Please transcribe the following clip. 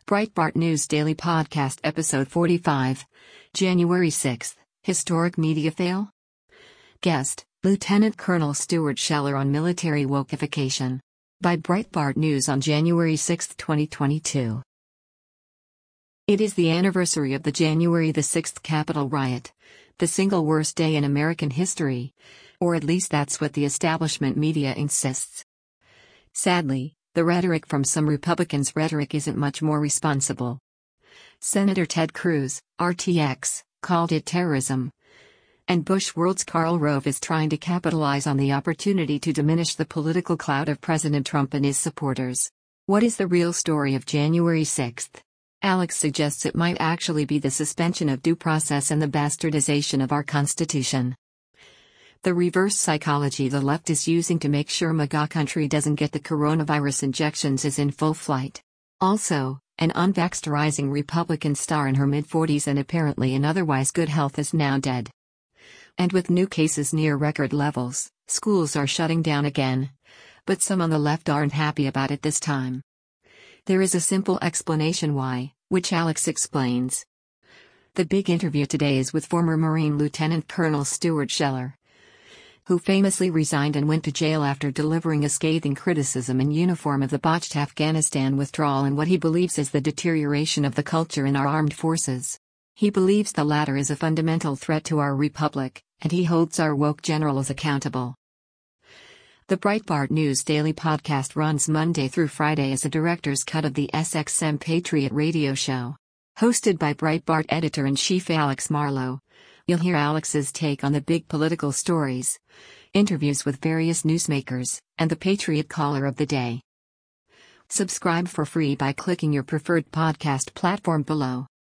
Breitbart News Daily Podcast Episode 45, January 6, Historic Media Fail? Guest, Lieutenant Colonel Stuart Scheller on Military Wokeification. By Breitbart News on January 6, 2022. It is the anniversary of the January 6 Capitol riot, the single worst day in American history, or at least that's what the establishment media insists. Sadly, the rhetoric from some Republicans' rhetoric isn't much more responsible. Senator Ted Cruz, RTX, called it terrorism. And Bush World's Karl Rove is trying to capitalize on the opportunity to diminish the political clout of President Trump and his supporters. What is the real story of January 6? Alex suggests it might actually be the suspension of due process and the bastardization of our Constitution. The reverse psychology the left is using to make sure MAGA country doesn't get the coronavirus injections is in full flight. Also, an unvaxxed rising Republican star in her mid-40s and apparently in otherwise good health is now dead. And with new cases near record levels, schools are shutting down again. But some on the left aren't happy about it this time. There is a simple explanation why, which Alex explains. The big interview today is with former Marine Lieutenant Colonel Stuart Scheller, who famously resigned and went to jail after delivering a scathing criticism in uniform of the botched Afghanistan withdrawal and what he believes is the deterioration of the culture in our armed forces. He believes the latter is a fundamental threat to our republic, and he holds our woke generals accountable. The Breitbart News Daily Podcast runs Monday through Friday as a director's cut of the SXM Patriot radio show. Hosted by Breitbart editor-in-chief Alex Marlow, you'll hear Alex's take on the big political stories, interviews with various newsmakers, and the Patriot Caller of the Day. Subscribe for free by clicking your preferred podcast platform below.